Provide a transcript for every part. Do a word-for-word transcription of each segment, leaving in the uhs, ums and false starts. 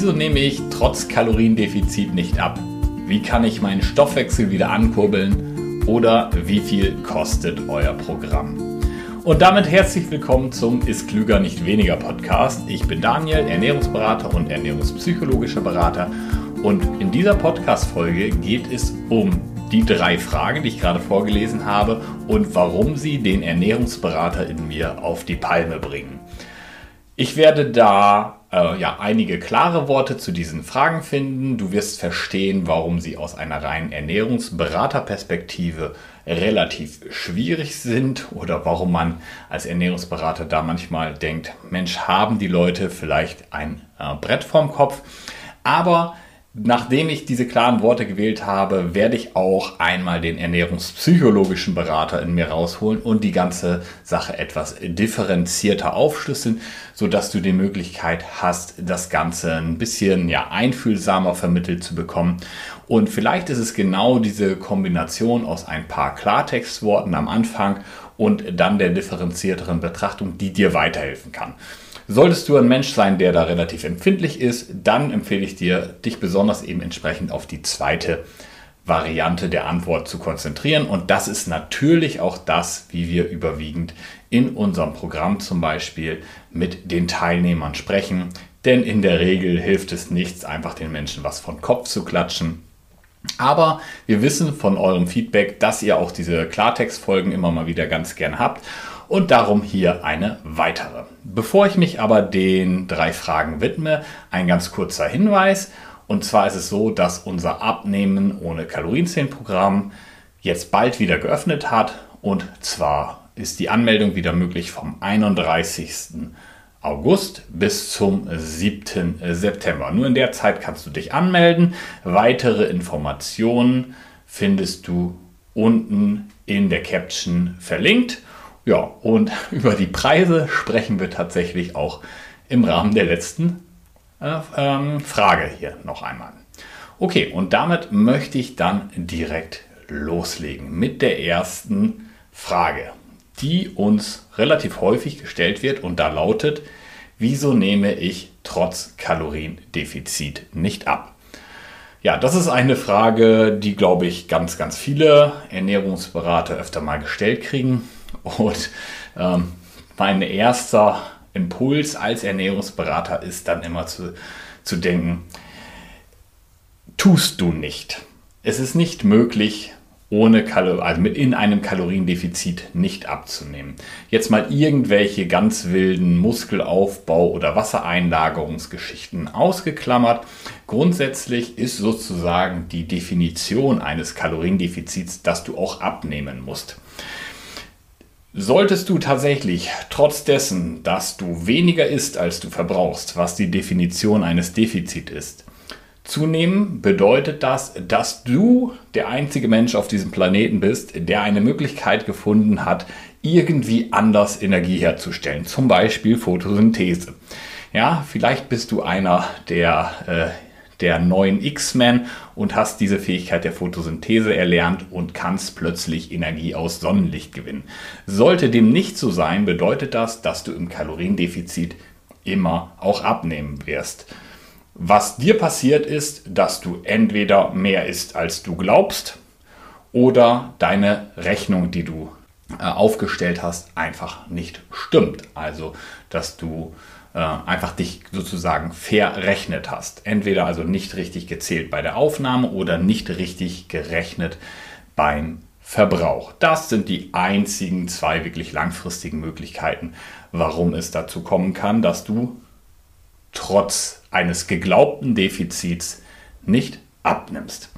Wieso nehme ich trotz Kaloriendefizit nicht ab? Wie kann ich meinen Stoffwechsel wieder ankurbeln? Oder wie viel kostet euer Programm? Und damit herzlich willkommen zum Ist klüger, nicht weniger Podcast. Ich bin Daniel, Ernährungsberater und ernährungspsychologischer Berater. Und in dieser Podcast-Folge geht es um die drei Fragen, die ich gerade vorgelesen habe und warum sie den Ernährungsberater in mir auf die Palme bringen. Ich werde da äh, ja, einige klare Worte zu diesen Fragen finden. Du wirst verstehen, warum sie aus einer reinen Ernährungsberaterperspektive relativ schwierig sind oder warum man als Ernährungsberater da manchmal denkt, Mensch, haben die Leute vielleicht ein äh, Brett vorm Kopf. Aber nachdem ich diese klaren Worte gewählt habe, werde ich auch einmal den ernährungspsychologischen Berater in mir rausholen und die ganze Sache etwas differenzierter aufschlüsseln, sodass du die Möglichkeit hast, das Ganze ein bisschen ja, einfühlsamer vermittelt zu bekommen. Und vielleicht ist es genau diese Kombination aus ein paar Klartextworten am Anfang und dann der differenzierteren Betrachtung, die dir weiterhelfen kann. Solltest du ein Mensch sein, der da relativ empfindlich ist, dann empfehle ich dir, dich besonders eben entsprechend auf die zweite Variante der Antwort zu konzentrieren. Und das ist natürlich auch das, wie wir überwiegend in unserem Programm zum Beispiel mit den Teilnehmern sprechen. Denn in der Regel hilft es nichts, einfach den Menschen was von Kopf zu klatschen. Aber wir wissen von eurem Feedback, dass ihr auch diese Klartextfolgen immer mal wieder ganz gern habt. Und darum hier eine weitere. Bevor ich mich aber den drei Fragen widme, ein ganz kurzer Hinweis. Und zwar ist es so, dass unser Abnehmen ohne Kalorienzählen-Programm jetzt bald wieder geöffnet hat. Und zwar ist die Anmeldung wieder möglich vom einunddreißigsten August bis zum siebten September. Nur in der Zeit kannst du dich anmelden. Weitere Informationen findest du unten in der Caption verlinkt. Ja, und über die Preise sprechen wir tatsächlich auch im Rahmen der letzten äh, ähm, Frage hier noch einmal. Okay, und damit möchte ich dann direkt loslegen mit der ersten Frage, die uns relativ häufig gestellt wird und da lautet, wieso nehme ich trotz Kaloriendefizit nicht ab? Ja, das ist eine Frage, die, glaube ich, ganz, ganz viele Ernährungsberater öfter mal gestellt kriegen. Und ähm, mein erster Impuls als Ernährungsberater ist dann immer zu, zu denken, tust du nicht. Es ist nicht möglich, ohne Kalor- also mit in einem Kaloriendefizit nicht abzunehmen. Jetzt mal irgendwelche ganz wilden Muskelaufbau- oder Wassereinlagerungsgeschichten ausgeklammert. Grundsätzlich ist sozusagen die Definition eines Kaloriendefizits, dass du auch abnehmen musst. Solltest du tatsächlich, trotz dessen, dass du weniger isst, als du verbrauchst, was die Definition eines Defizits ist, zunehmen, bedeutet das, dass du der einzige Mensch auf diesem Planeten bist, der eine Möglichkeit gefunden hat, irgendwie anders Energie herzustellen. Zum Beispiel Photosynthese. Ja, vielleicht bist du einer der äh, der neuen X-Men und hast diese Fähigkeit der Photosynthese erlernt und kannst plötzlich Energie aus Sonnenlicht gewinnen. Sollte dem nicht so sein, bedeutet das, dass du im Kaloriendefizit immer auch abnehmen wirst. Was dir passiert ist, dass du entweder mehr isst, als du glaubst, oder deine Rechnung, die du äh, aufgestellt hast, einfach nicht stimmt. Also, dass du einfach dich sozusagen verrechnet hast. Entweder also nicht richtig gezählt bei der Aufnahme oder nicht richtig gerechnet beim Verbrauch. Das sind die einzigen zwei wirklich langfristigen Möglichkeiten, warum es dazu kommen kann, dass du trotz eines geglaubten Defizits nicht abnimmst.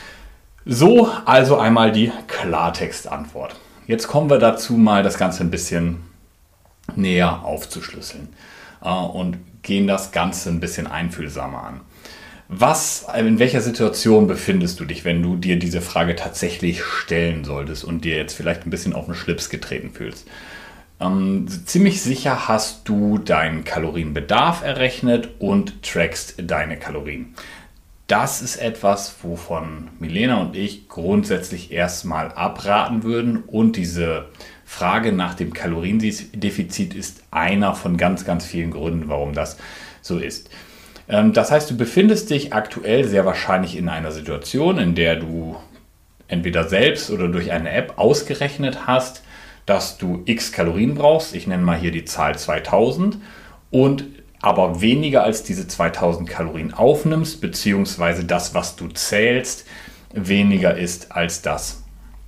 So also einmal die Klartextantwort. Jetzt kommen wir dazu, mal das Ganze ein bisschen näher aufzuschlüsseln und gehen das Ganze ein bisschen einfühlsamer an. Was, in welcher Situation befindest du dich, wenn du dir diese Frage tatsächlich stellen solltest und dir jetzt vielleicht ein bisschen auf den Schlips getreten fühlst? Ähm, ziemlich sicher hast du deinen Kalorienbedarf errechnet und trackst deine Kalorien. Das ist etwas, wovon Milena und ich grundsätzlich erstmal abraten würden und diese Frage nach dem Kaloriendefizit ist einer von ganz, ganz vielen Gründen, warum das so ist. Das heißt, du befindest dich aktuell sehr wahrscheinlich in einer Situation, in der du entweder selbst oder durch eine App ausgerechnet hast, dass du x Kalorien brauchst. Ich nenne mal hier die Zahl zweitausend und aber weniger als diese zweitausend Kalorien aufnimmst, beziehungsweise das, was du zählst, weniger ist als das,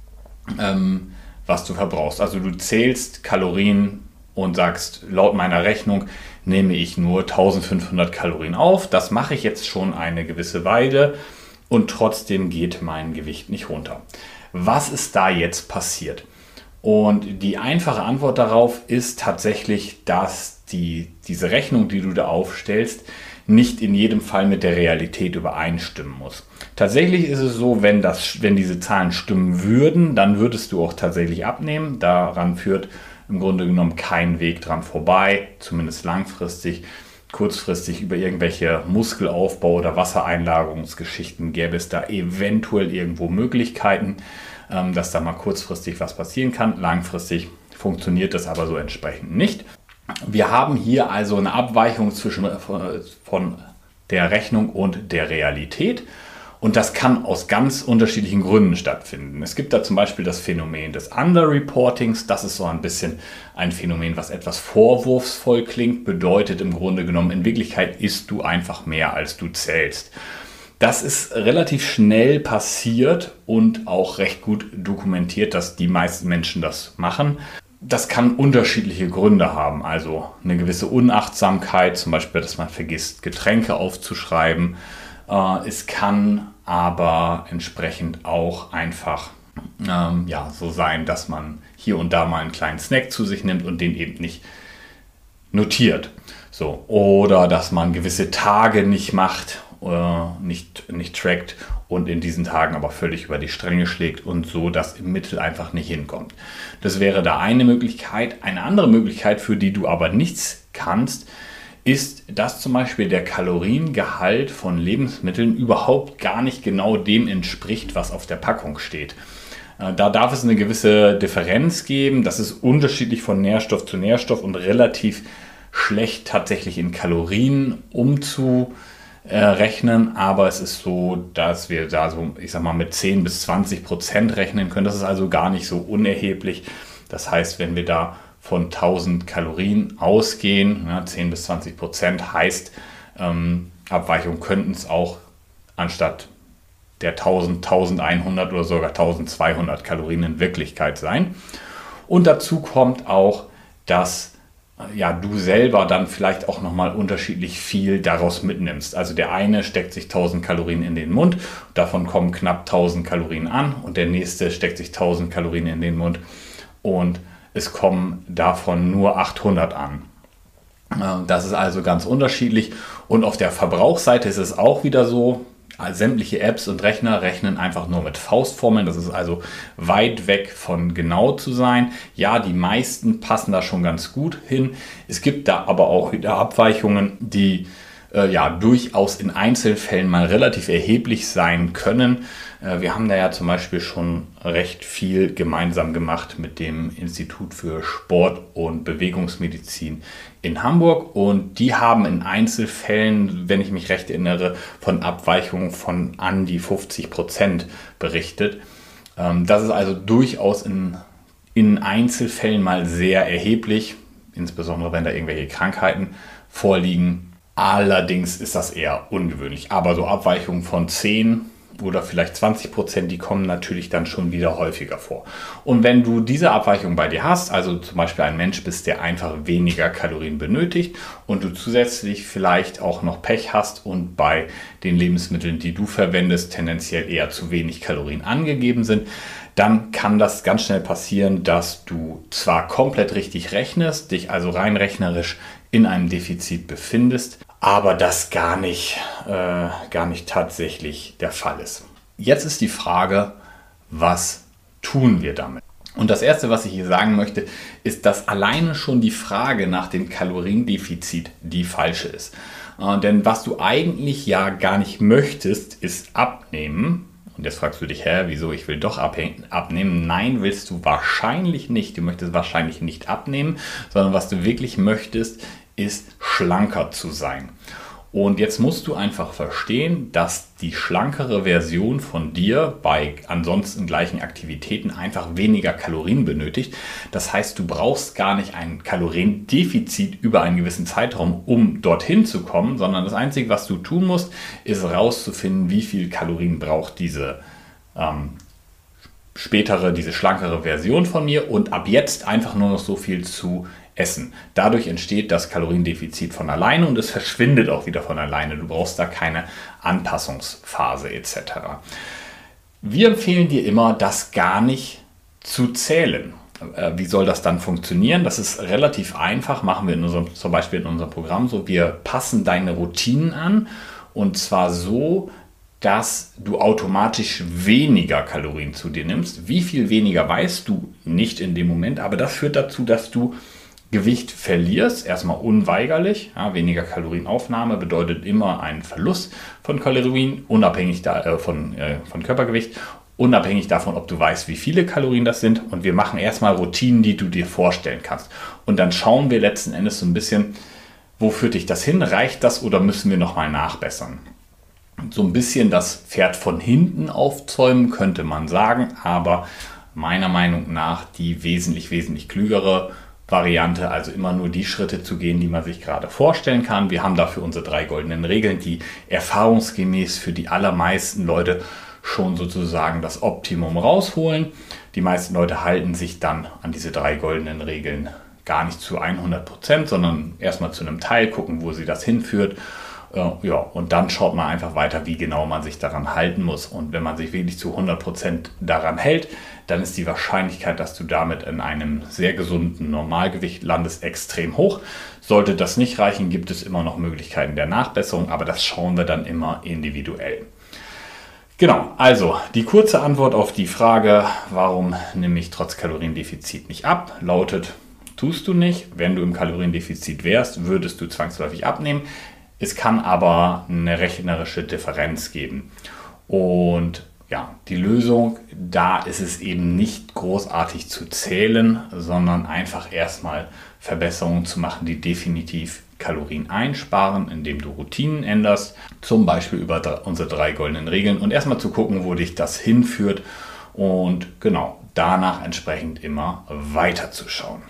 ähm, was du verbrauchst. Also du zählst Kalorien und sagst, laut meiner Rechnung nehme ich nur eintausendfünfhundert Kalorien auf. Das mache ich jetzt schon eine gewisse Weile und trotzdem geht mein Gewicht nicht runter. Was ist da jetzt passiert? Und die einfache Antwort darauf ist tatsächlich, dass die, diese Rechnung, die du da aufstellst, nicht in jedem Fall mit der Realität übereinstimmen muss. Tatsächlich ist es so, wenn, das, wenn diese Zahlen stimmen würden, dann würdest du auch tatsächlich abnehmen. Daran führt im Grunde genommen kein Weg dran vorbei, zumindest langfristig. Kurzfristig über irgendwelche Muskelaufbau- oder Wassereinlagerungsgeschichten gäbe es da eventuell irgendwo Möglichkeiten, dass da mal kurzfristig was passieren kann. Langfristig funktioniert das aber so entsprechend nicht. Wir haben hier also eine Abweichung zwischen von der Rechnung und der Realität. Und das kann aus ganz unterschiedlichen Gründen stattfinden. Es gibt da zum Beispiel das Phänomen des Underreportings. Das ist so ein bisschen ein Phänomen, was etwas vorwurfsvoll klingt. Bedeutet im Grunde genommen, in Wirklichkeit isst du einfach mehr, als du zählst. Das ist relativ schnell passiert und auch recht gut dokumentiert, dass die meisten Menschen das machen. Das kann unterschiedliche Gründe haben. Also eine gewisse Unachtsamkeit, zum Beispiel, dass man vergisst, Getränke aufzuschreiben. Es kann aber entsprechend auch einfach ähm, ja, so sein, dass man hier und da mal einen kleinen Snack zu sich nimmt und den eben nicht notiert. So, oder dass man gewisse Tage nicht macht, äh, nicht, nicht trackt und in diesen Tagen aber völlig über die Stränge schlägt und so, dass im Mittel einfach nicht hinkommt. Das wäre da eine Möglichkeit. Eine andere Möglichkeit, für die du aber nichts kannst, ist, dass zum Beispiel der Kaloriengehalt von Lebensmitteln überhaupt gar nicht genau dem entspricht, was auf der Packung steht. Da darf es eine gewisse Differenz geben. Das ist unterschiedlich von Nährstoff zu Nährstoff und relativ schlecht tatsächlich in Kalorien umzurechnen. Aber es ist so, dass wir da so, ich sag mal, mit zehn bis zwanzig Prozent rechnen können. Das ist also gar nicht so unerheblich. Das heißt, wenn wir da von tausend Kalorien ausgehen, ja, zehn bis zwanzig Prozent heißt, ähm, Abweichungen könnten es auch anstatt der tausend, eintausendeinhundert oder sogar eintausendzweihundert Kalorien in Wirklichkeit sein. Und dazu kommt auch, dass äh, ja, du selber dann vielleicht auch nochmal unterschiedlich viel daraus mitnimmst. Also der eine steckt sich tausend Kalorien in den Mund, davon kommen knapp tausend Kalorien an und der nächste steckt sich tausend Kalorien in den Mund und es kommen davon nur achthundert an. Das ist also ganz unterschiedlich. Und auf der Verbrauchsseite ist es auch wieder so, sämtliche Apps und Rechner rechnen einfach nur mit Faustformeln. Das ist also weit weg von genau zu sein. Ja, die meisten passen da schon ganz gut hin. Es gibt da aber auch wieder Abweichungen, die äh, ja durchaus in Einzelfällen mal relativ erheblich sein können. Äh, wir haben da ja zum Beispiel schon recht viel gemeinsam gemacht mit dem Institut für Sport- und Bewegungsmedizin in Hamburg und die haben in Einzelfällen, wenn ich mich recht erinnere, von Abweichungen von an die fünfzig Prozent berichtet. Ähm, das ist also durchaus in, in Einzelfällen mal sehr erheblich, insbesondere wenn da irgendwelche Krankheiten vorliegen. Allerdings ist das eher ungewöhnlich, aber so Abweichungen von zehn oder vielleicht zwanzig Prozent, die kommen natürlich dann schon wieder häufiger vor. Und wenn du diese Abweichung bei dir hast, also zum Beispiel ein Mensch bist, der einfach weniger Kalorien benötigt und du zusätzlich vielleicht auch noch Pech hast und bei den Lebensmitteln, die du verwendest, tendenziell eher zu wenig Kalorien angegeben sind, dann kann das ganz schnell passieren, dass du zwar komplett richtig rechnest, dich also rein rechnerisch in einem Defizit befindest, aber das gar nicht, äh, gar nicht tatsächlich der Fall ist. Jetzt ist die Frage, was tun wir damit? Und das Erste, was ich hier sagen möchte, ist, dass alleine schon die Frage nach dem Kaloriendefizit die falsche ist. Äh, denn was du eigentlich ja gar nicht möchtest, ist abnehmen. Und jetzt fragst du dich, hä, wieso, ich will doch abnehmen. Nein, willst du wahrscheinlich nicht. Du möchtest wahrscheinlich nicht abnehmen, sondern was du wirklich möchtest, ist schlanker zu sein. Und jetzt musst du einfach verstehen, dass die schlankere Version von dir bei ansonsten gleichen Aktivitäten einfach weniger Kalorien benötigt. Das heißt, du brauchst gar nicht ein Kaloriendefizit über einen gewissen Zeitraum, um dorthin zu kommen, sondern das Einzige, was du tun musst, ist herauszufinden, wie viel Kalorien braucht diese ähm, spätere, diese schlankere Version von mir und ab jetzt einfach nur noch so viel zu essen. Dadurch entsteht das Kaloriendefizit von alleine und es verschwindet auch wieder von alleine. Du brauchst da keine Anpassungsphase et cetera. Wir empfehlen dir immer, das gar nicht zu zählen. Wie soll das dann funktionieren? Das ist relativ einfach, machen wir in unserem, zum Beispiel in unserem Programm so. Wir passen deine Routinen an und zwar so, dass du automatisch weniger Kalorien zu dir nimmst. Wie viel weniger weißt du nicht in dem Moment, aber das führt dazu, dass du Gewicht verlierst, erstmal unweigerlich. Ja, weniger Kalorienaufnahme bedeutet immer einen Verlust von Kalorien, unabhängig da, äh, von, äh, von Körpergewicht, unabhängig davon, ob du weißt, wie viele Kalorien das sind. Und wir machen erstmal Routinen, die du dir vorstellen kannst. Und dann schauen wir letzten Endes so ein bisschen, wo führt dich das hin? Reicht das oder müssen wir nochmal nachbessern? So ein bisschen das Pferd von hinten aufzäumen, könnte man sagen, aber meiner Meinung nach die wesentlich, wesentlich klügere Variante, also immer nur die Schritte zu gehen, die man sich gerade vorstellen kann. Wir haben dafür unsere drei goldenen Regeln, die erfahrungsgemäß für die allermeisten Leute schon sozusagen das Optimum rausholen. Die meisten Leute halten sich dann an diese drei goldenen Regeln gar nicht zu hundert Prozent, sondern erstmal zu einem Teil, gucken, wo sie das hinführt. Ja, und dann schaut man einfach weiter, wie genau man sich daran halten muss. Und wenn man sich wirklich zu hundert Prozent daran hält, dann ist die Wahrscheinlichkeit, dass du damit in einem sehr gesunden Normalgewicht landest, extrem hoch. Sollte das nicht reichen, gibt es immer noch Möglichkeiten der Nachbesserung, aber das schauen wir dann immer individuell. Genau, also die kurze Antwort auf die Frage, warum nehme ich trotz Kaloriendefizit nicht ab, lautet, tust du nicht. Wenn du im Kaloriendefizit wärst, würdest du zwangsläufig abnehmen. Es kann aber eine rechnerische Differenz geben. Und ja, die Lösung, da ist es eben nicht großartig zu zählen, sondern einfach erstmal Verbesserungen zu machen, die definitiv Kalorien einsparen, indem du Routinen änderst, zum Beispiel über unsere drei goldenen Regeln und erstmal zu gucken, wo dich das hinführt und genau danach entsprechend immer weiterzuschauen.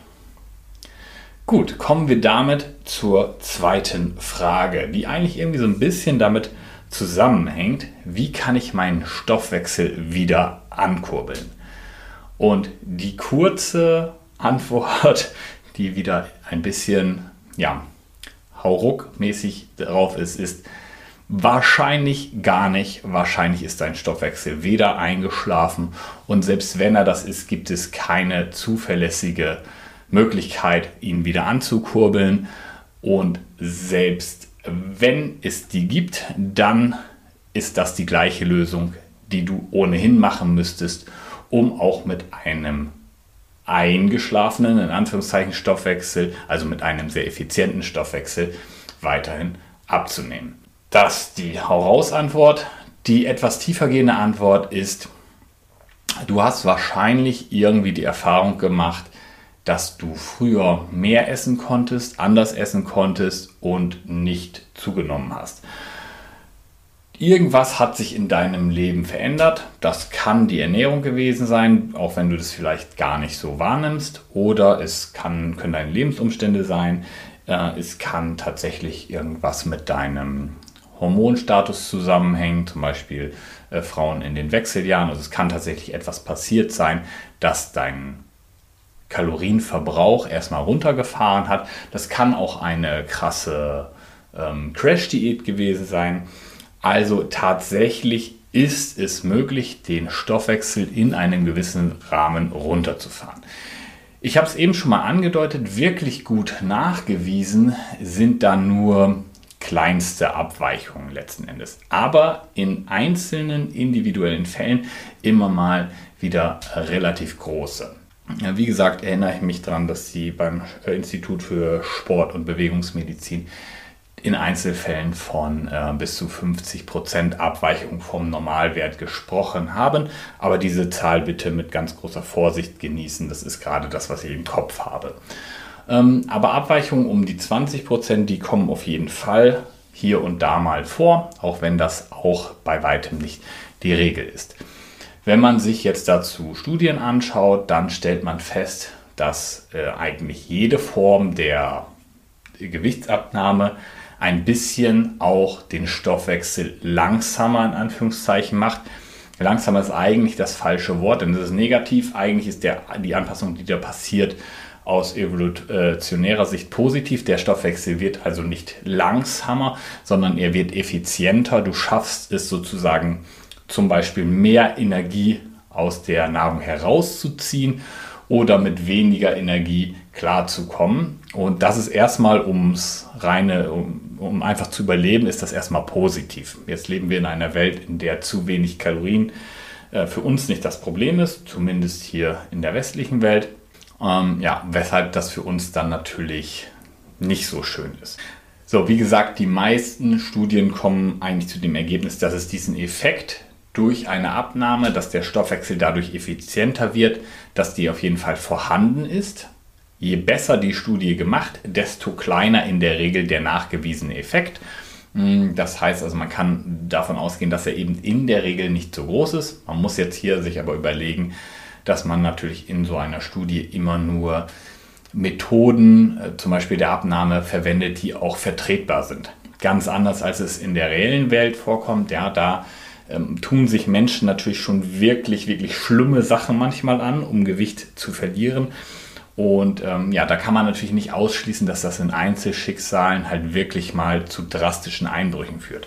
Gut, kommen wir damit zur zweiten Frage, die eigentlich irgendwie so ein bisschen damit zusammenhängt. Wie kann ich meinen Stoffwechsel wieder ankurbeln? Und die kurze Antwort, die wieder ein bisschen ja, hauruckmäßig drauf ist, ist wahrscheinlich gar nicht. Wahrscheinlich ist dein Stoffwechsel weder eingeschlafen und selbst wenn er das ist, gibt es keine zuverlässige Möglichkeit, ihn wieder anzukurbeln. Und selbst wenn es die gibt, dann ist das die gleiche Lösung, die du ohnehin machen müsstest, um auch mit einem eingeschlafenen, in Anführungszeichen, Stoffwechsel, also mit einem sehr effizienten Stoffwechsel, weiterhin abzunehmen. Das ist die Hau-raus-Antwort. Die etwas tiefergehende Antwort ist, du hast wahrscheinlich irgendwie die Erfahrung gemacht, dass du früher mehr essen konntest, anders essen konntest und nicht zugenommen hast. Irgendwas hat sich in deinem Leben verändert. Das kann die Ernährung gewesen sein, auch wenn du das vielleicht gar nicht so wahrnimmst. Oder es kann, können deine Lebensumstände sein. Es kann tatsächlich irgendwas mit deinem Hormonstatus zusammenhängen, zum Beispiel äh, Frauen in den Wechseljahren. Also es kann tatsächlich etwas passiert sein, dass dein Kalorienverbrauch erstmal runtergefahren hat. Das kann auch eine krasse ähm, Crash-Diät gewesen sein. Also tatsächlich ist es möglich, den Stoffwechsel in einem gewissen Rahmen runterzufahren. Ich habe es eben schon mal angedeutet, wirklich gut nachgewiesen sind da nur kleinste Abweichungen letzten Endes. Aber in einzelnen individuellen Fällen immer mal wieder relativ große. Ja, wie gesagt, erinnere ich mich daran, dass Sie beim Institut für Sport- und Bewegungsmedizin in Einzelfällen von äh, bis zu fünfzig Prozent Abweichung vom Normalwert gesprochen haben. Aber diese Zahl bitte mit ganz großer Vorsicht genießen. Das ist gerade das, was ich im Kopf habe. Ähm, aber Abweichungen um die zwanzig Prozent, die kommen auf jeden Fall hier und da mal vor, auch wenn das auch bei weitem nicht die Regel ist. Wenn man sich jetzt dazu Studien anschaut, dann stellt man fest, dass äh, eigentlich jede Form der Gewichtsabnahme ein bisschen auch den Stoffwechsel langsamer in Anführungszeichen macht. Langsamer ist eigentlich das falsche Wort, denn das ist negativ. Eigentlich ist der, die Anpassung, die da passiert, aus evolutionärer Sicht positiv. Der Stoffwechsel wird also nicht langsamer, sondern er wird effizienter. Du schaffst es sozusagen zum Beispiel mehr Energie aus der Nahrung herauszuziehen oder mit weniger Energie klarzukommen. Und das ist erstmal ums reine, um, um einfach zu überleben, ist das erstmal positiv. Jetzt leben wir in einer Welt, in der zu wenig Kalorien äh, für uns nicht das Problem ist, zumindest hier in der westlichen Welt. Ähm, ja, weshalb das für uns dann natürlich nicht so schön ist. So, wie gesagt, die meisten Studien kommen eigentlich zu dem Ergebnis, dass es diesen Effekt durch eine Abnahme, dass der Stoffwechsel dadurch effizienter wird, dass die auf jeden Fall vorhanden ist. Je besser die Studie gemacht, desto kleiner in der Regel der nachgewiesene Effekt. Das heißt also, man kann davon ausgehen, dass er eben in der Regel nicht so groß ist. Man muss jetzt hier sich aber überlegen, dass man natürlich in so einer Studie immer nur Methoden, zum Beispiel der Abnahme, verwendet, die auch vertretbar sind. Ganz anders, als es in der reellen Welt vorkommt. Ja, da ähm, tun sich Menschen natürlich schon wirklich, wirklich schlimme Sachen manchmal an, um Gewicht zu verlieren. Und ähm, ja, da kann man natürlich nicht ausschließen, dass das in Einzelschicksalen halt wirklich mal zu drastischen Einbrüchen führt.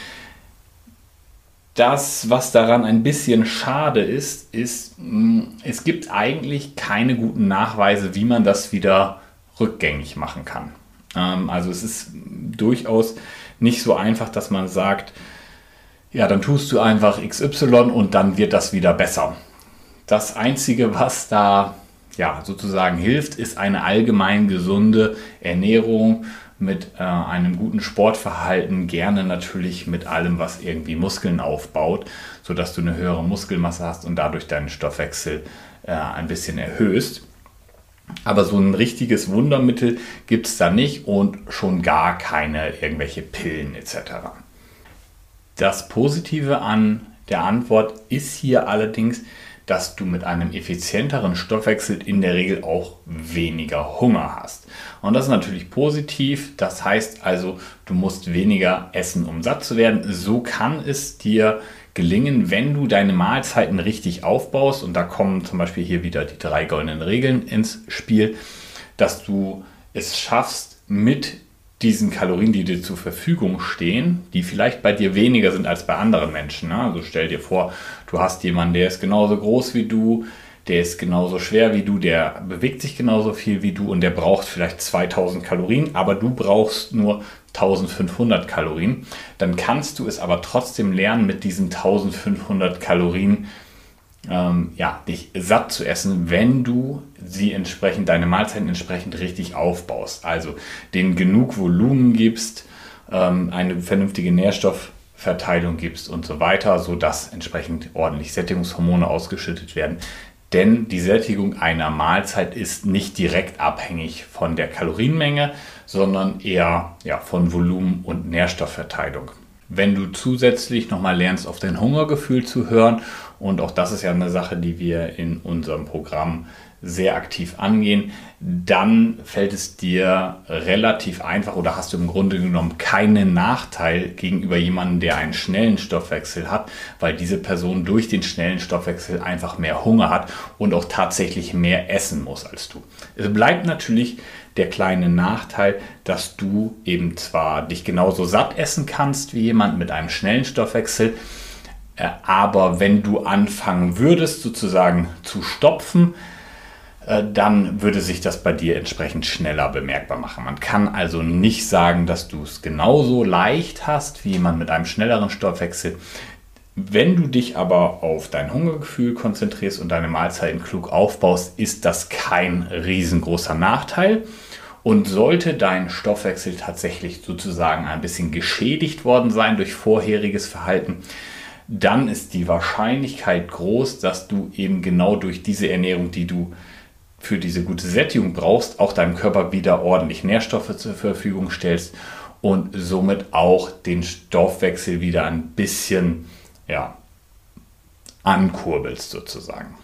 Das, was daran ein bisschen schade ist, ist, mh, es gibt eigentlich keine guten Nachweise, wie man das wieder rückgängig machen kann. Ähm, also es ist durchaus nicht so einfach, dass man sagt, ja, dann tust du einfach X Y und dann wird das wieder besser. Das Einzige, was da ja, sozusagen hilft, ist eine allgemein gesunde Ernährung mit äh, einem guten Sportverhalten, gerne natürlich mit allem, was irgendwie Muskeln aufbaut, sodass du eine höhere Muskelmasse hast und dadurch deinen Stoffwechsel äh, ein bisschen erhöhst. Aber so ein richtiges Wundermittel gibt es da nicht und schon gar keine irgendwelche Pillen et cetera. Das Positive an der Antwort ist hier allerdings, dass du mit einem effizienteren Stoffwechsel in der Regel auch weniger Hunger hast. Und das ist natürlich positiv. Das heißt also, du musst weniger essen, um satt zu werden. So kann es dir gelingen, wenn du deine Mahlzeiten richtig aufbaust. Und da kommen zum Beispiel hier wieder die drei goldenen Regeln ins Spiel, dass du es schaffst, mit diesen Kalorien, die dir zur Verfügung stehen, die vielleicht bei dir weniger sind als bei anderen Menschen. Ne? Also stell dir vor, du hast jemanden, der ist genauso groß wie du, der ist genauso schwer wie du, der bewegt sich genauso viel wie du und der braucht vielleicht zweitausend Kalorien, aber du brauchst nur eintausendfünfhundert Kalorien. Dann kannst du es aber trotzdem lernen, mit diesen eintausendfünfhundert Kalorien ähm, ja, dich satt zu essen, wenn du sie entsprechend, deine Mahlzeiten entsprechend richtig aufbaust. Also denen genug Volumen gibst, ähm, eine vernünftige Nährstoffverteilung gibst und so weiter, sodass entsprechend ordentlich Sättigungshormone ausgeschüttet werden. Denn die Sättigung einer Mahlzeit ist nicht direkt abhängig von der Kalorienmenge, sondern eher ja, von Volumen und Nährstoffverteilung. Wenn du zusätzlich nochmal lernst, auf dein Hungergefühl zu hören, und auch das ist ja eine Sache, die wir in unserem Programm sehr aktiv angehen, dann fällt es dir relativ einfach oder hast du im Grunde genommen keinen Nachteil gegenüber jemandem, der einen schnellen Stoffwechsel hat, weil diese Person durch den schnellen Stoffwechsel einfach mehr Hunger hat und auch tatsächlich mehr essen muss als du. Es bleibt natürlich der kleine Nachteil, dass du eben zwar dich genauso satt essen kannst wie jemand mit einem schnellen Stoffwechsel, aber wenn du anfangen würdest sozusagen zu stopfen, dann würde sich das bei dir entsprechend schneller bemerkbar machen. Man kann also nicht sagen, dass du es genauso leicht hast wie jemand mit einem schnelleren Stoffwechsel. Wenn du dich aber auf dein Hungergefühl konzentrierst und deine Mahlzeiten klug aufbaust, ist das kein riesengroßer Nachteil. Und sollte dein Stoffwechsel tatsächlich sozusagen ein bisschen geschädigt worden sein durch vorheriges Verhalten, dann ist die Wahrscheinlichkeit groß, dass du eben genau durch diese Ernährung, die du für diese gute Sättigung brauchst, auch deinem Körper wieder ordentlich Nährstoffe zur Verfügung stellst und somit auch den Stoffwechsel wieder ein bisschen ja, ankurbelst sozusagen.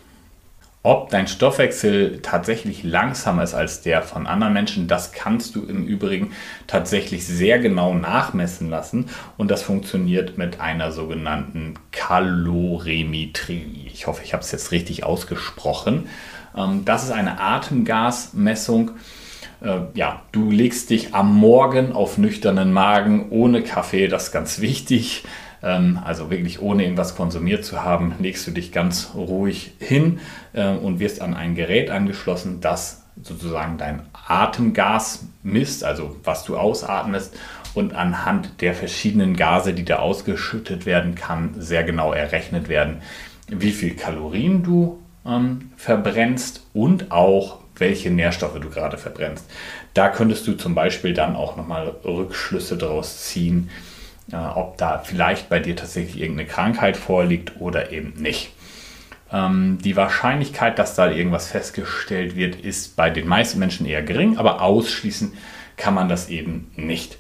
Ob dein Stoffwechsel tatsächlich langsamer ist als der von anderen Menschen, das kannst du im Übrigen tatsächlich sehr genau nachmessen lassen und das funktioniert mit einer sogenannten Kalorimetrie. Ich hoffe, ich habe es jetzt richtig ausgesprochen. Das ist eine Atemgasmessung. Ja, du legst dich am Morgen auf nüchternen Magen ohne Kaffee, das ist ganz wichtig. Also wirklich ohne irgendwas konsumiert zu haben, legst du dich ganz ruhig hin und wirst an ein Gerät angeschlossen, das sozusagen dein Atemgas misst, also was du ausatmest und anhand der verschiedenen Gase, die da ausgeschüttet werden kann, sehr genau errechnet werden, wie viel Kalorien du ähm, verbrennst und auch welche Nährstoffe du gerade verbrennst. Da könntest du zum Beispiel dann auch nochmal Rückschlüsse daraus ziehen, ob da vielleicht bei dir tatsächlich irgendeine Krankheit vorliegt oder eben nicht. Ähm, die Wahrscheinlichkeit, dass da irgendwas festgestellt wird, ist bei den meisten Menschen eher gering, aber ausschließen kann man das eben nicht.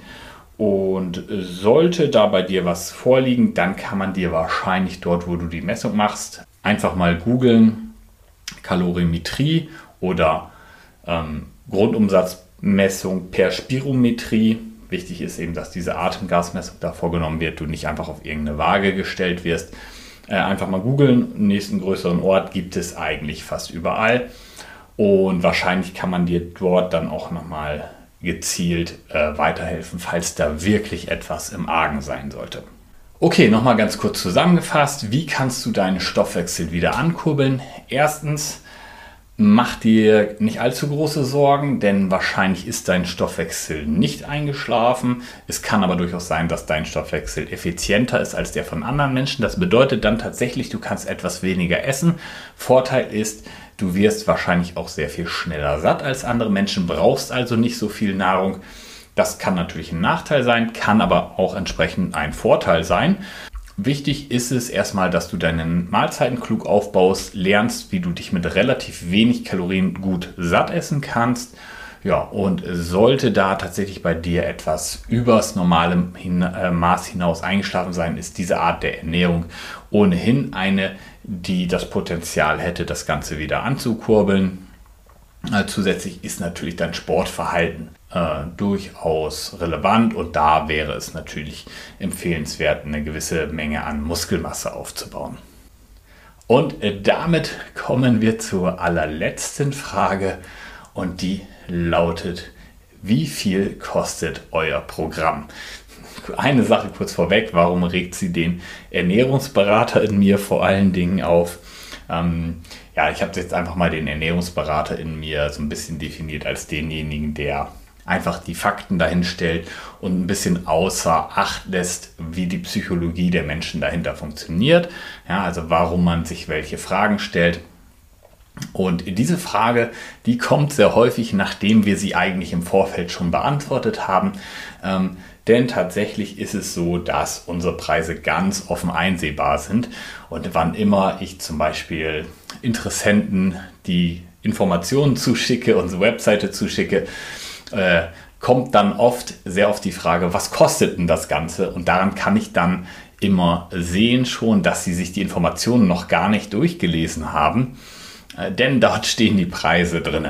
Und sollte da bei dir was vorliegen, dann kann man dir wahrscheinlich dort, wo du die Messung machst, einfach mal googeln, Kalorimetrie oder ähm, Grundumsatzmessung per Spirometrie. Wichtig ist eben, dass diese Atemgasmessung da vorgenommen wird, du nicht einfach auf irgendeine Waage gestellt wirst. Äh, einfach mal googeln, nächsten größeren Ort gibt es eigentlich fast überall. Und wahrscheinlich kann man dir dort dann auch nochmal gezielt äh, weiterhelfen, falls da wirklich etwas im Argen sein sollte. Okay, nochmal ganz kurz zusammengefasst, wie kannst du deinen Stoffwechsel wieder ankurbeln? Erstens, mach dir nicht allzu große Sorgen, denn wahrscheinlich ist dein Stoffwechsel nicht eingeschlafen. Es kann aber durchaus sein, dass dein Stoffwechsel effizienter ist als der von anderen Menschen. Das bedeutet dann tatsächlich, du kannst etwas weniger essen. Vorteil ist, du wirst wahrscheinlich auch sehr viel schneller satt als andere Menschen, brauchst also nicht so viel Nahrung. Das kann natürlich ein Nachteil sein, kann aber auch entsprechend ein Vorteil sein. Wichtig ist es erstmal, dass du deine Mahlzeiten klug aufbaust, lernst, wie du dich mit relativ wenig Kalorien gut satt essen kannst. Ja, und sollte da tatsächlich bei dir etwas übers normale hin, äh, Maß hinaus eingeschlafen sein, ist diese Art der Ernährung ohnehin eine, die das Potenzial hätte, das Ganze wieder anzukurbeln. Äh, zusätzlich ist natürlich dein Sportverhalten äh, durchaus relevant und da wäre es natürlich empfehlenswert, eine gewisse Menge an Muskelmasse aufzubauen. Und äh, damit kommen wir zur allerletzten Frage und die lautet: Wie viel kostet euer Programm? Eine Sache kurz vorweg, warum regt sie den Ernährungsberater in mir vor allen Dingen auf? Ähm, ja, ich habe jetzt einfach mal den Ernährungsberater in mir so ein bisschen definiert als denjenigen, der einfach die Fakten dahin stellt und ein bisschen außer Acht lässt, wie die Psychologie der Menschen dahinter funktioniert. Ja, also warum man sich welche Fragen stellt. Und diese Frage, die kommt sehr häufig, nachdem wir sie eigentlich im Vorfeld schon beantwortet haben. Ähm, denn tatsächlich ist es so, dass unsere Preise ganz offen einsehbar sind. Und wann immer ich zum Beispiel Interessenten die Informationen zuschicke, unsere Webseite zuschicke, äh, kommt dann oft sehr oft die Frage, was kostet denn das Ganze? Und daran kann ich dann immer sehen schon, dass sie sich die Informationen noch gar nicht durchgelesen haben. Denn dort stehen die Preise drin.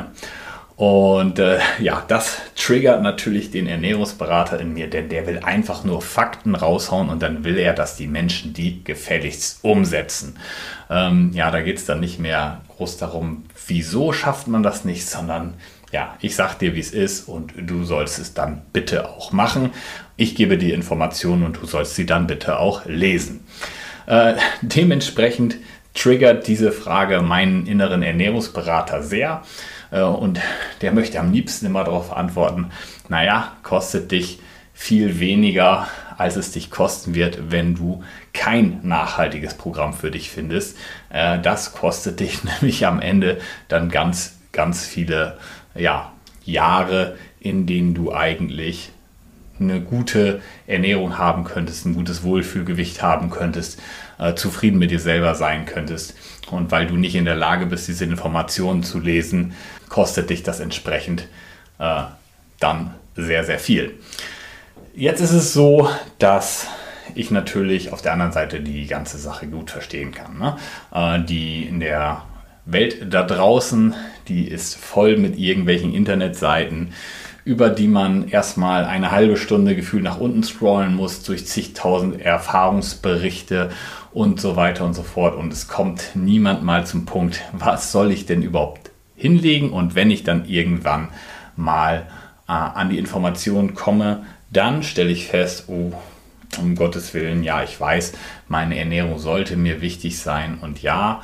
Und äh, ja, das triggert natürlich den Ernährungsberater in mir, denn der will einfach nur Fakten raushauen und dann will er, dass die Menschen die gefälligst umsetzen. Ähm, ja, da geht es dann nicht mehr groß darum, wieso schafft man das nicht, sondern ja, ich sag dir, wie es ist und du sollst es dann bitte auch machen. Ich gebe dir Informationen und du sollst sie dann bitte auch lesen. Äh, dementsprechend triggert diese Frage meinen inneren Ernährungsberater sehr äh, und der möchte am liebsten immer darauf antworten, naja, kostet dich viel weniger, als es dich kosten wird, wenn du kein nachhaltiges Programm für dich findest. Äh, das kostet dich nämlich am Ende dann ganz, ganz viele ja, Jahre, in denen du eigentlich eine gute Ernährung haben könntest, ein gutes Wohlfühlgewicht haben könntest, äh, zufrieden mit dir selber sein könntest. Und weil du nicht in der Lage bist, diese Informationen zu lesen, kostet dich das entsprechend äh, dann sehr, sehr viel. Jetzt ist es so, dass ich natürlich auf der anderen Seite die ganze Sache gut verstehen kann. Ne? Äh, die in der Welt da draußen, die ist voll mit irgendwelchen Internetseiten, über die man erstmal eine halbe Stunde gefühlt nach unten scrollen muss, durch zigtausend Erfahrungsberichte und so weiter und so fort. Und es kommt niemand mal zum Punkt, was soll ich denn überhaupt hinlegen? Und wenn ich dann irgendwann mal äh, an die Informationen komme, dann stelle ich fest, oh, um Gottes Willen, ja, ich weiß, meine Ernährung sollte mir wichtig sein und ja,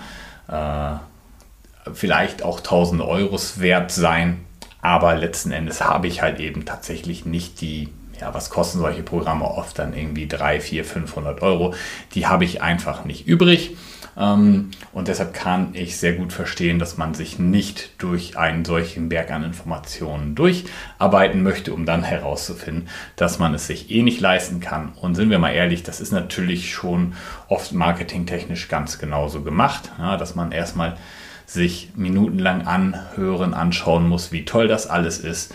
äh, vielleicht auch tausend Euros wert sein, aber letzten Endes habe ich halt eben tatsächlich nicht die, ja, was kosten solche Programme oft dann irgendwie dreihundert, vierhundert, fünfhundert Euro, die habe ich einfach nicht übrig. Und deshalb kann ich sehr gut verstehen, dass man sich nicht durch einen solchen Berg an Informationen durcharbeiten möchte, um dann herauszufinden, dass man es sich eh nicht leisten kann. Und sind wir mal ehrlich, das ist natürlich schon oft marketingtechnisch ganz genauso gemacht, ja, dass man erstmal sich minutenlang anhören, anschauen muss, wie toll das alles ist.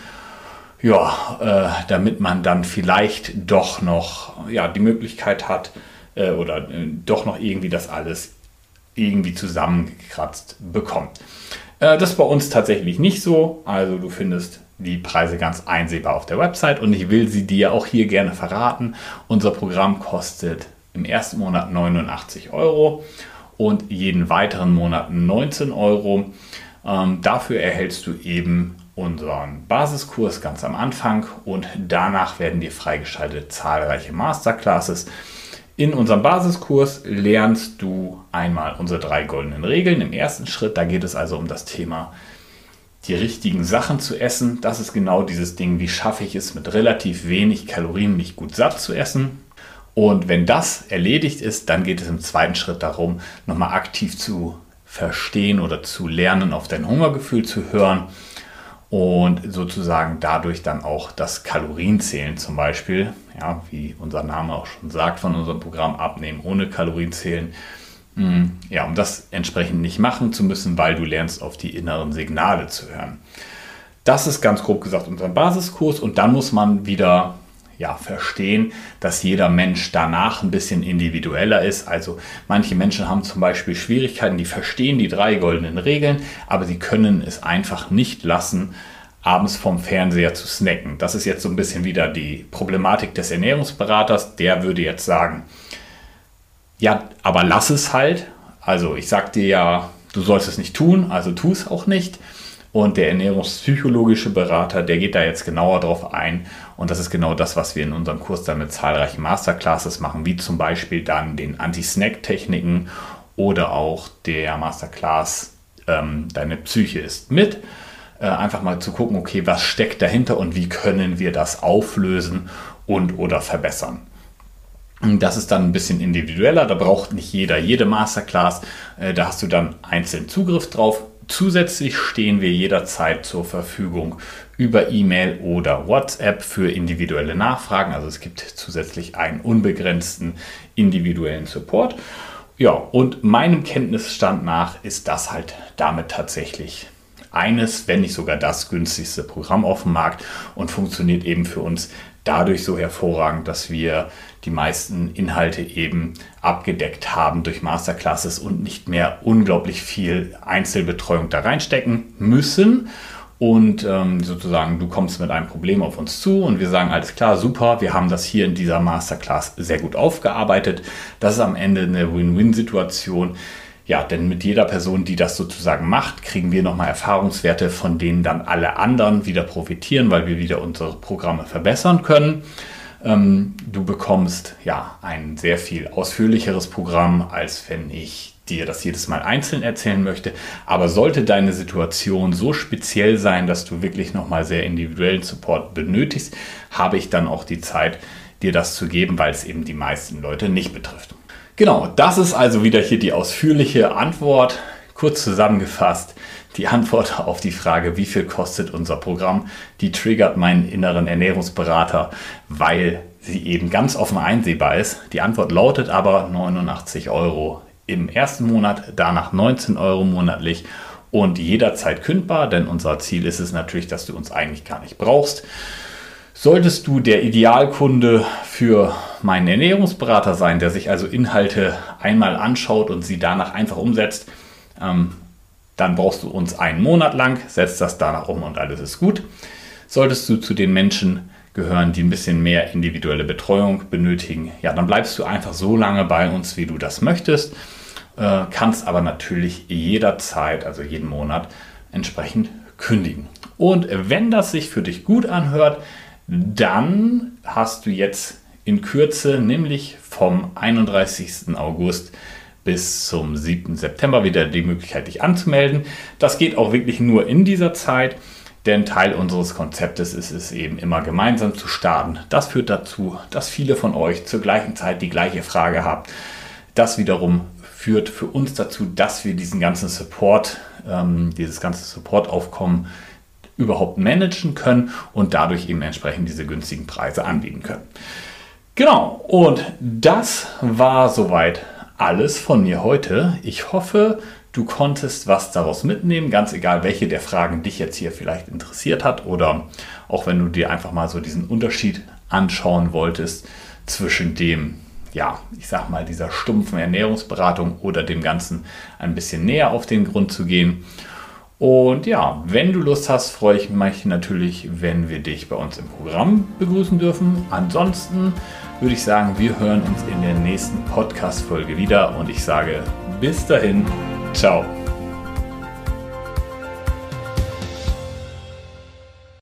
Ja, äh, damit man dann vielleicht doch noch ja, die Möglichkeit hat äh, oder äh, doch noch irgendwie das alles irgendwie zusammengekratzt bekommt. Äh, das ist bei uns tatsächlich nicht so. Also du findest die Preise ganz einsehbar auf der Website und ich will sie dir auch hier gerne verraten. Unser Programm kostet im ersten Monat neunundachtzig Euro und jeden weiteren Monat neunzehn Euro. Ähm, dafür erhältst du eben unseren Basiskurs ganz am Anfang und danach werden dir freigeschaltet zahlreiche Masterclasses. In unserem Basiskurs lernst du einmal unsere drei goldenen Regeln im ersten Schritt. Da geht es also um das Thema, die richtigen Sachen zu essen. Das ist genau dieses Ding, wie schaffe ich es mit relativ wenig Kalorien mich gut satt zu essen. Und wenn das erledigt ist, dann geht es im zweiten Schritt darum, nochmal aktiv zu verstehen oder zu lernen, auf dein Hungergefühl zu hören. Und sozusagen dadurch dann auch das Kalorienzählen zum Beispiel, ja, wie unser Name auch schon sagt, von unserem Programm Abnehmen ohne Kalorienzählen, ja, um das entsprechend nicht machen zu müssen, weil du lernst, auf die inneren Signale zu hören. Das ist ganz grob gesagt unser Basiskurs und dann muss man wieder ja, verstehen, dass jeder Mensch danach ein bisschen individueller ist. Also manche Menschen haben zum Beispiel Schwierigkeiten, die verstehen die drei goldenen Regeln, aber sie können es einfach nicht lassen, abends vorm Fernseher zu snacken. Das ist jetzt so ein bisschen wieder die Problematik des Ernährungsberaters. Der würde jetzt sagen, ja, aber lass es halt. Also ich sag dir ja, du sollst es nicht tun, also tu es auch nicht. Und der ernährungspsychologische Berater, der geht da jetzt genauer drauf ein. Und das ist genau das, was wir in unserem Kurs dann mit zahlreichen Masterclasses machen, wie zum Beispiel dann den Anti-Snack-Techniken oder auch der Masterclass ähm, Deine Psyche ist mit. Äh, einfach mal zu gucken, okay, was steckt dahinter und wie können wir das auflösen und oder verbessern. Das ist dann ein bisschen individueller, da braucht nicht jeder jede Masterclass, äh, da hast du dann einzeln Zugriff drauf. Zusätzlich stehen wir jederzeit zur Verfügung über E-Mail oder WhatsApp für individuelle Nachfragen. Also es gibt zusätzlich einen unbegrenzten individuellen Support. Ja, und meinem Kenntnisstand nach ist das halt damit tatsächlich eines, wenn nicht sogar das günstigste Programm auf dem Markt und funktioniert eben für uns dadurch so hervorragend, dass wir die meisten Inhalte eben abgedeckt haben durch Masterclasses und nicht mehr unglaublich viel Einzelbetreuung da reinstecken müssen. Und ähm, sozusagen, du kommst mit einem Problem auf uns zu und wir sagen, alles klar, super, wir haben das hier in dieser Masterclass sehr gut aufgearbeitet. Das ist am Ende eine Win-Win-Situation. Ja, denn mit jeder Person, die das sozusagen macht, kriegen wir nochmal Erfahrungswerte, von denen dann alle anderen wieder profitieren, weil wir wieder unsere Programme verbessern können. Ähm, du bekommst ja ein sehr viel ausführlicheres Programm, als wenn ich dir das jedes Mal einzeln erzählen möchte. Aber sollte deine Situation so speziell sein, dass du wirklich nochmal sehr individuellen Support benötigst, habe ich dann auch die Zeit, dir das zu geben, weil es eben die meisten Leute nicht betrifft. Genau, das ist also wieder hier die ausführliche Antwort. Kurz zusammengefasst, die Antwort auf die Frage, wie viel kostet unser Programm, die triggert meinen inneren Ernährungsberater, weil sie eben ganz offen einsehbar ist. Die Antwort lautet aber neunundachtzig Euro im ersten Monat, danach neunzehn Euro monatlich und jederzeit kündbar, denn unser Ziel ist es natürlich, dass du uns eigentlich gar nicht brauchst. Solltest du der Idealkunde für meinen Ernährungsberater sein, der sich also Inhalte einmal anschaut und sie danach einfach umsetzt, ähm, dann brauchst du uns einen Monat lang, setzt das danach um und alles ist gut. Solltest du zu den Menschen gehören, die ein bisschen mehr individuelle Betreuung benötigen, ja, dann bleibst du einfach so lange bei uns, wie du das möchtest, äh, kannst aber natürlich jederzeit, also jeden Monat, entsprechend kündigen. Und wenn das sich für dich gut anhört, dann hast du jetzt in Kürze, nämlich vom einunddreißigsten August bis zum siebten September wieder die Möglichkeit, dich anzumelden. Das geht auch wirklich nur in dieser Zeit, denn Teil unseres Konzeptes ist es eben immer gemeinsam zu starten. Das führt dazu, dass viele von euch zur gleichen Zeit die gleiche Frage habt. Das wiederum führt für uns dazu, dass wir diesen ganzen Support, ähm, dieses ganze Supportaufkommen überhaupt managen können und dadurch eben entsprechend diese günstigen Preise anbieten können. Genau, und das war soweit alles von mir heute. Ich hoffe, du konntest was daraus mitnehmen, ganz egal, welche der Fragen dich jetzt hier vielleicht interessiert hat oder auch wenn du dir einfach mal so diesen Unterschied anschauen wolltest zwischen dem, ja, ich sag mal, dieser stumpfen Ernährungsberatung oder dem Ganzen ein bisschen näher auf den Grund zu gehen. Und ja, wenn du Lust hast, freue ich mich natürlich, wenn wir dich bei uns im Programm begrüßen dürfen. Ansonsten würde ich sagen, wir hören uns in der nächsten Podcast-Folge wieder und ich sage bis dahin, ciao.